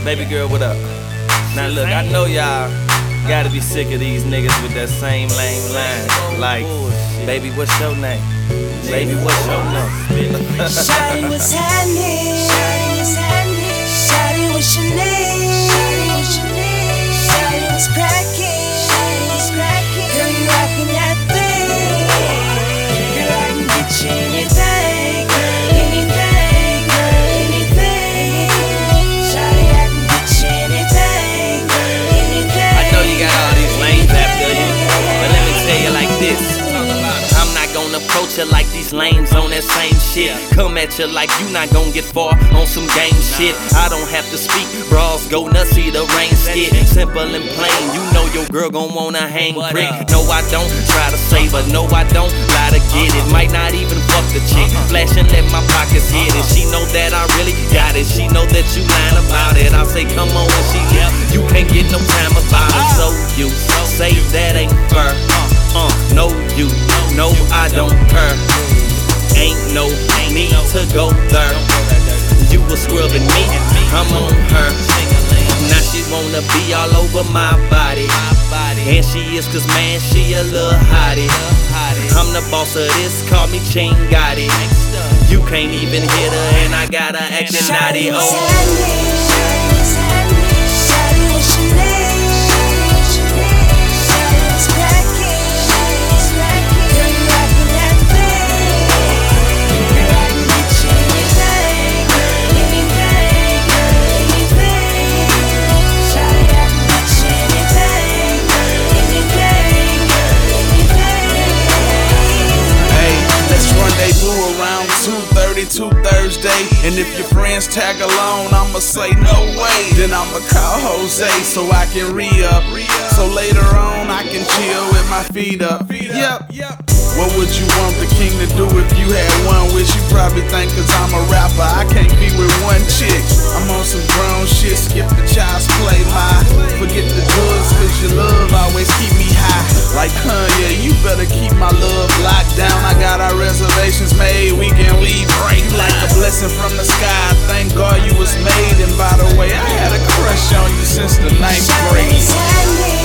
Baby girl, what up? Now look, I know y'all gotta be sick of these niggas with that same lame line. Like, baby, what's your name? Baby, what's your name? Shawty, what's happening? Shawty, what's your name? Shawty, what's cracking? Girl, you rockin' that thing. Girl, I can get you anything. Shawty, I can get you anything. I know you got all these lanes after you, but let me tell you like this. I'm not gonna approach you like these lames on that same shit. Come at you like you not gonna get far on some game shit. I don't have to speak, bras go nuts, see the rain skit. Simple and plain, you know your girl gon' wanna hang brick. No, I don't try to save her, no, I don't lie to get it. Might not even fuck the chick, flash and let my pockets hit it. She know that I really got it, she know that you lying about it. I say come on when she left, you can't get no time about it. So you say that ain't fair. No, you know I don't care. Ain't no need to go there. You was scrubbing me, I'm on her. Now she wanna be all over my body. And she is cause man, she a little hottie. I'm the boss of this, call me Chingati. You can't even hit her and I got her acting naughty. Around 2:32 Thursday, and if your friends tag along, I'ma say no way. Then I'ma call Jose so I can re-up. So later on I can chill with my feet up. Yep. What would you want the king to do if you had one wish? You probably think cause I'm a rapper I can't be with one chick. I'm on some grown shit, skip the child's play, forget the drugs cause your love always keep me high. Like Kanye, you better keep my love locked down. I got our reservations made, we can leave break like a blessing from the sky. Thank God you was made, and by the way, I had a crush on you since the 9th grade.